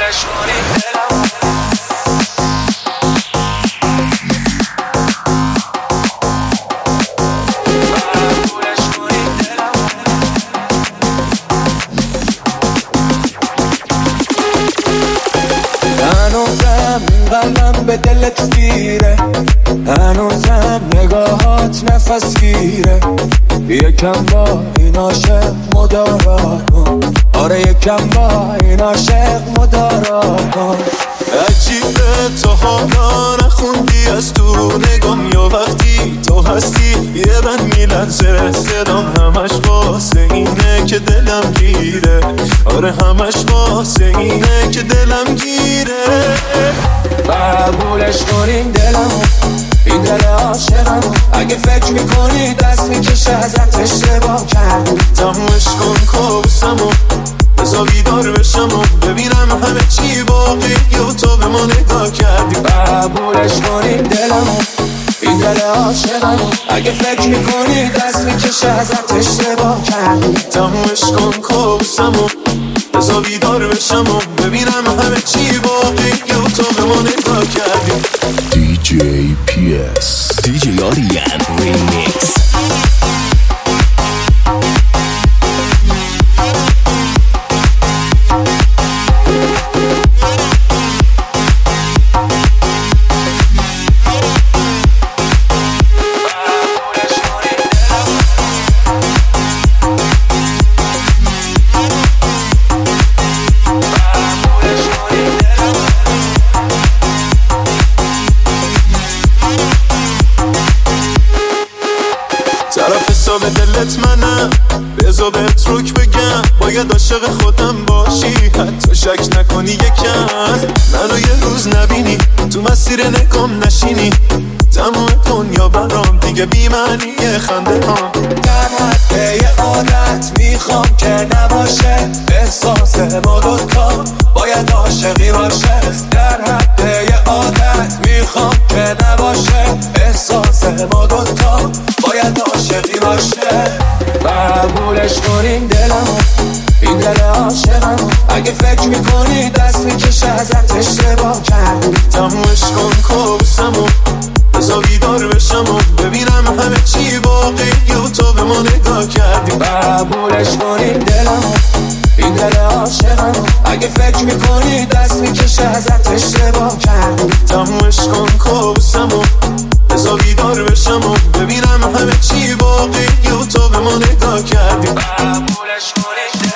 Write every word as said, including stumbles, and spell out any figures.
قبولش کنی دلم هنوزم این قلبم به دلت گیره، هنوزم نگاهات نفس گیره. یکم با این عاشق مدارا کن، آره یکم با این عاشق مدارا کن. عجیبه تو حالا نخوندی از تو نگام، یا وقتی تو هستی یه بند میلنزه صدام، همش واسه اینه که دلم گیره، آره همش واسه اینه که دلم گیره. قبولش کنین دلم، این دل عاشقم. اگه فکر میکنی دست میکشه ازت اشتباه کردی، تمومش کن کابوسمو، بذار بیدار بشم و ببینم همه چی واقعیه و تو به ما نگاه کردی. قبولش کنین دلم، این دل عاشقم. اگه فکر میکنی دست میکشه ازت اشتباه کردی، تمومش کن کابوسمو، بذار بیدار بشم و ببینم همه چی واقعیه و تو به ما نگاه کردی. دی جی پی اس دی جی آریان ریمیکس. طرف حساب دلت منم، بذار بهت روک بگم، باید عاشق خودم باشی، حتی شک نکنی یکم منو یه روز نبینی، تو مسیر نکام نشینی، تمام دنیا برام دیگه بی معنی خنده ها. در حد یه عادت میخوام که نباشه، احساس ما دوتا باید عاشقی باشه. در حد یه عادت میخوام که نباشه، احساس ما دوتا باید عاشقی باشه. قبولش کنین دلم، این دل عاشقم. اگه فکر میکنی دست میکشه ازت اشتباه کردی، تمومش کن کابوسمو، بذار بیدار بشم و ببینم همه چی واقعیه و تو به ما نگاه کردی. قبولش کنین دلم، این دل عاشقم. اگه فکر میکنی دست میکشه ازت اشتباه کردی، تمومش کن کابوسمو، بذار بیدار بشم و ببینم همه چی واقعیه و تو به ما نگاه کردی. قبولش کنی